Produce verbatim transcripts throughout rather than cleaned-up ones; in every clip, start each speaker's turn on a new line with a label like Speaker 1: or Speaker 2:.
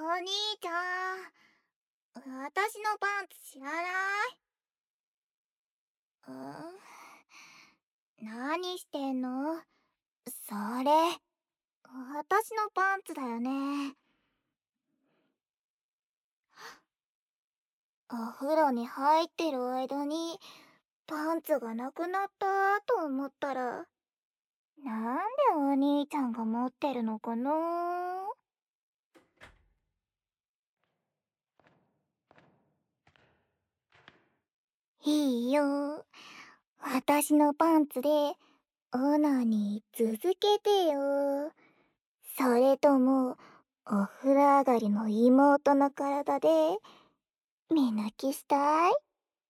Speaker 1: お兄ちゃん、私のパンツ知らない？うん？何してんの？それ、私のパンツだよね。お風呂に入ってる間に、パンツがなくなったと思ったら、なんでお兄ちゃんが持ってるのかな？いいよ。私のパンツで、オナニー続けてよ。それとも、お風呂上がりの妹の体で、目抜きしたい？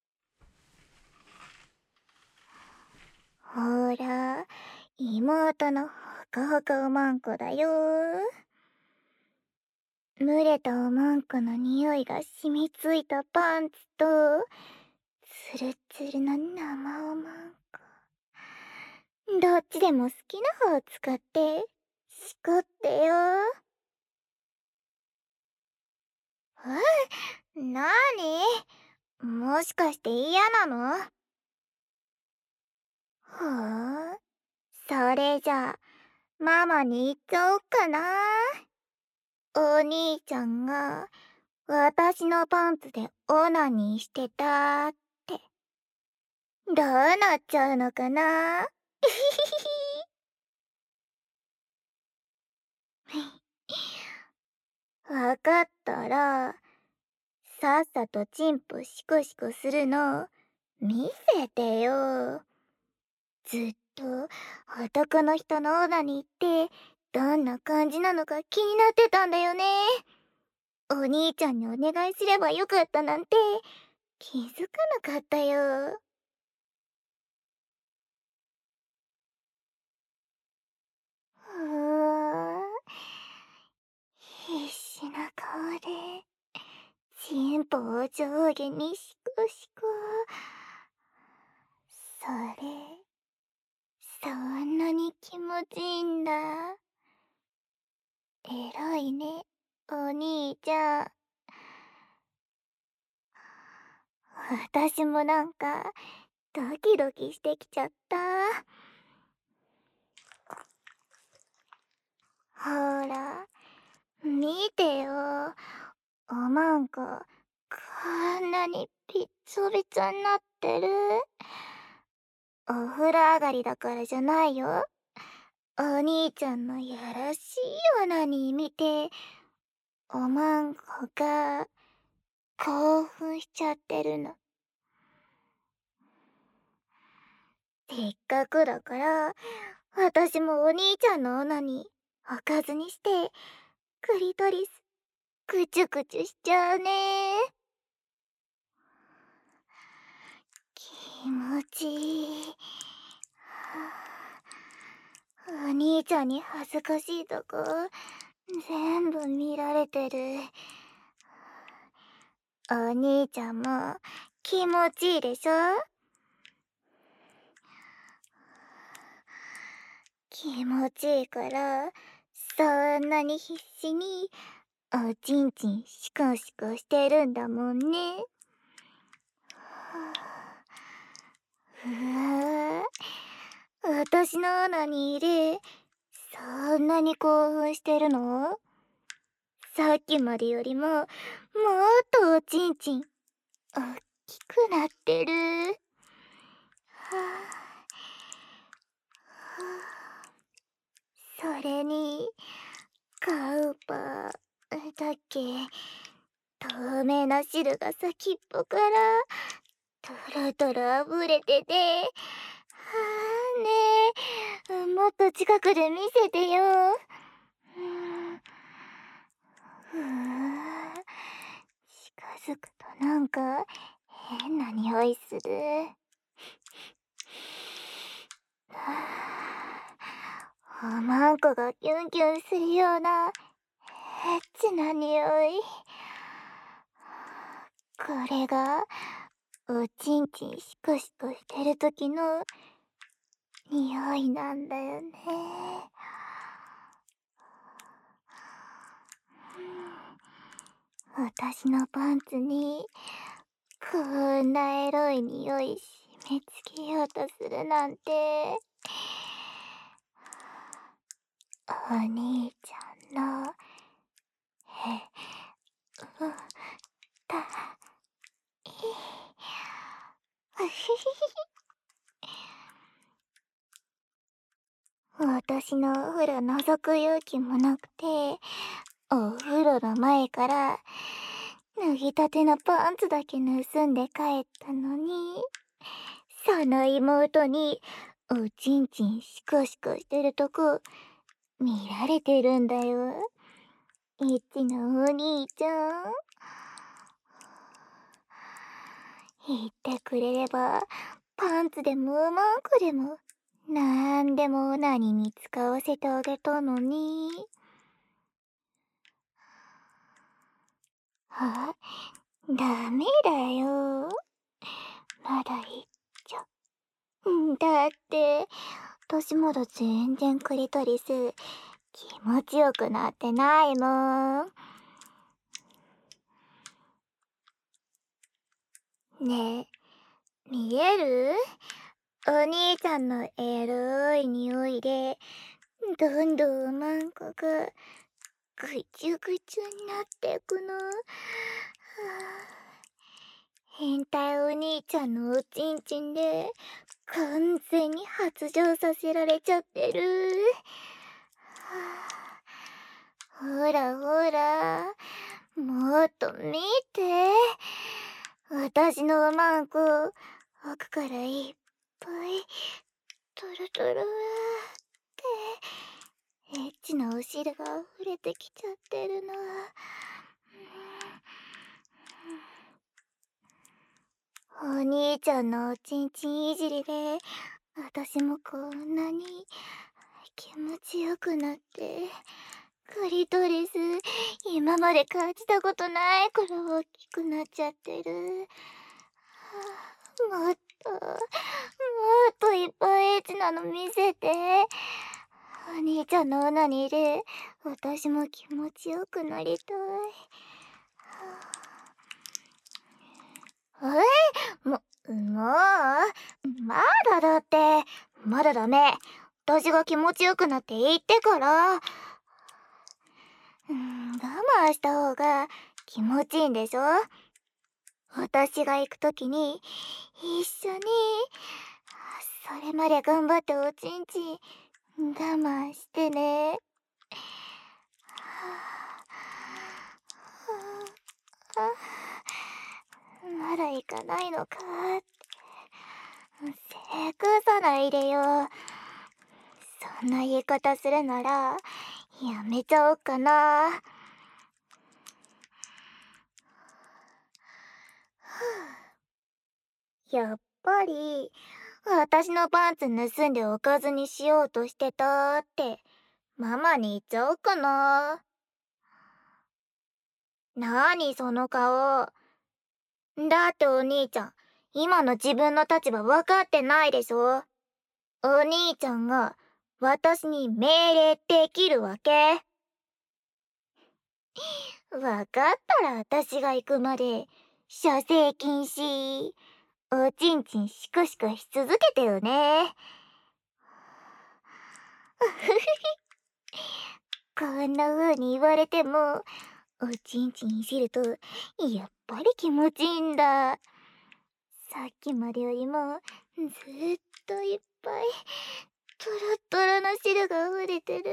Speaker 1: ほら、妹のほかほかおまんこだよ。蒸れたおまんこの匂いが染みついたパンツと、ツルツルの生おまんこ。どっちでも好きな方を使って、しこってよ。え？なに？もしかして嫌なの？ほう。それじゃあ、ママに言っちゃおっかな。お兄ちゃんが、私のパンツでオナニーしてたって。どうなっちゃうのかな？わかったら、さっさとチンポシコシコするの、見せてよ。ずっと男の人のオナニーってどんな感じなのか気になってたんだよね。お兄ちゃんにお願いすればよかったなんて気づかなかったよ。ふーん。必死な顔でチンポを上下にシコシコ。それ、そんなに気持ちいいんだ。偉いね、お兄ちゃん。私もなんかドキドキしてきちゃった。ほら、見てよ。おまんこ、こんなにびっちょびちょになってる。お風呂上がりだからじゃないよ。お兄ちゃんのやらしいオナニー見て、おまんこが興奮しちゃってるの。せっかくだから、私もお兄ちゃんのオナニー、おかずにして、クリトリス、クチュクチュしちゃうね。気持ちいい。お兄ちゃんに恥ずかしいとこ、全部見られてる。お兄ちゃんも気持ちいいでしょ？気持ちいいから、そんなに必死におちんちんシコシコしてるんだもんね。うわぁ、私のオナニーでそんなに興奮してるの？さっきまでよりももっとおちんちんおっきくなってる。はあ、はあ、それにカウパーだっけ、透明な汁が先っぽからトロトロ溢れてて、はあ、ねえ、もっと近くで見せてよ。ふぅ、近づくとなんか変な匂いする。おまんこがキュンキュンするようなエッチな匂い。これがおちんちんシコシコしてる時の匂いなんだよね。 私のパンツにこんなエロい匂い締め付けようとするなんて。お兄ちゃんのへうたい私のお風呂覗く勇気もなくて、お風呂の前から脱ぎたてのパンツだけ盗んで帰ったのに、その妹におちんちんシコシコしてるとこ見られてるんだよ。エッチなお兄ちゃん。言ってくれればパンツでもマークでもなんでも何に使わせてあげたのに。あ、ダメだよ。まだいっちゃ。だって私まだ全然クリトリス気持ちよくなってないもん。ねえ、見える？お兄ちゃんのエロい匂いでどんどんマンコがぐちゅぐちゅになってくの。はあ、変態お兄ちゃんのおちんちんで完全に発情させられちゃってる。はあ、ほらほら、もっと見て。私のマンコ奥からいっぱいトロトロってエッチなお汁が溢れてきちゃってるの。お兄ちゃんのおちんちんいじりで私もこんなに気持ちよくなって、クリトリス今まで感じたことないくらい大きくなっちゃってる。はあ、もっともっといっぱいエッチなの見せて。お兄ちゃんのオナニーで私も気持ちよくなりたい。はあ、えももうまだだって。まだダメ。私が気持ちよくなって言ってから。うん、我慢した方が気持ちいいんでしょ。私が行くときに一緒に。それまで頑張っておちんちん我慢してね。まだ行かないのかって。せくさないでよ。そんな言い方するならやめちゃおっかな。やっぱり私のパンツ盗んでおかずにしようとしてたってママに言っちゃおうかな。なにその顔。だってお兄ちゃん今の自分の立場分かってないでしょ。お兄ちゃんが私に命令できるわけ？分かったら私が行くまで射精禁止。おちんちんシコシコし続けてよね。こんな風に言われてもおちんちんいじるとやっぱり気持ちいいんだ。さっきまでよりもずっといっぱいトロトロの汁が溢れてる。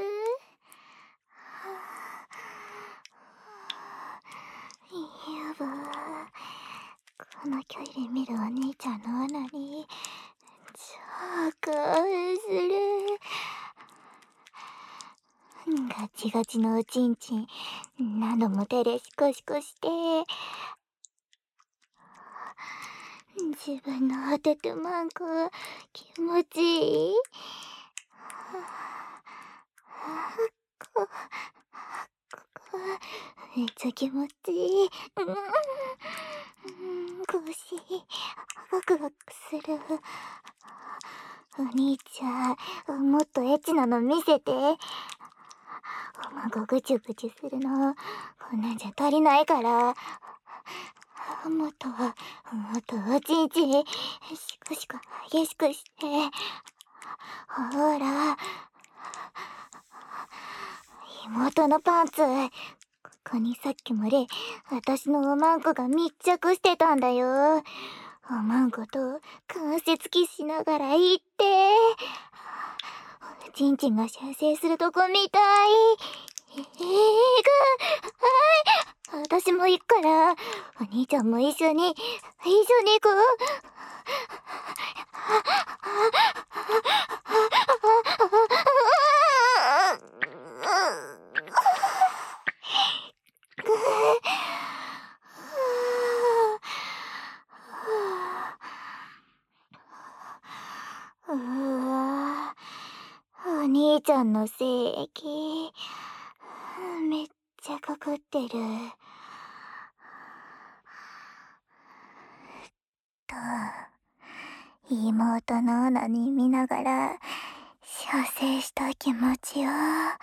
Speaker 1: やば。この距離で見るお兄ちゃんの穴に超興奮する。ガチガチのおちんちん何度も手でシコシコして自分の当ててマンコ気持ちいい。こめっちゃ気持ちいい。うん、腰ワクワクする。お兄ちゃんもっとエッチなの見せて。 おまんこぐちゅぐちゅするの。こんなんじゃ足りないから。もっと、もっとおちんちん、しこしこ激しくして。ほら。妹のパンツ。ここにさっきまで私のおまんこが密着してたんだよ。おまんこと関節キスしながら言って。ちんちんが射精するとこみたい。えー、ぐはい。私も行くから、お兄ちゃんも一緒に、一緒に行こう。うわお兄ちゃんの精液めっちゃかかってる。と妹のオナに見ながら射精した気持ちを。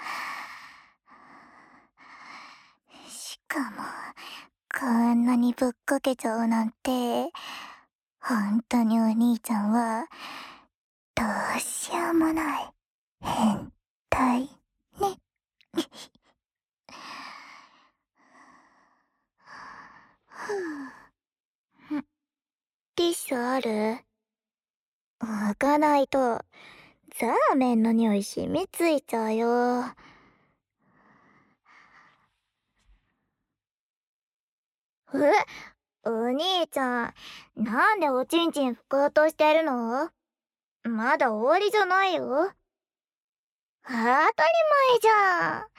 Speaker 1: しかもこんなにぶっこけちゃうなんて、本当にお兄ちゃんはどうしようもない変態ね。ティッシュある？開かないとザーメンの匂い染みついちゃうよ。え、お兄ちゃん、なんでおちんちん拭こうとしてるの？まだ終わりじゃないよ。当たり前じゃん。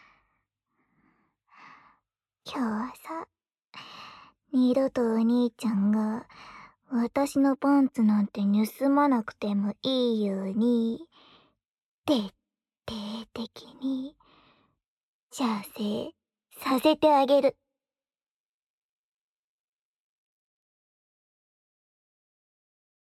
Speaker 1: 今日はさ、二度とお兄ちゃんが私のパンツなんて盗まなくてもいいように、徹底的に射精させてあげる。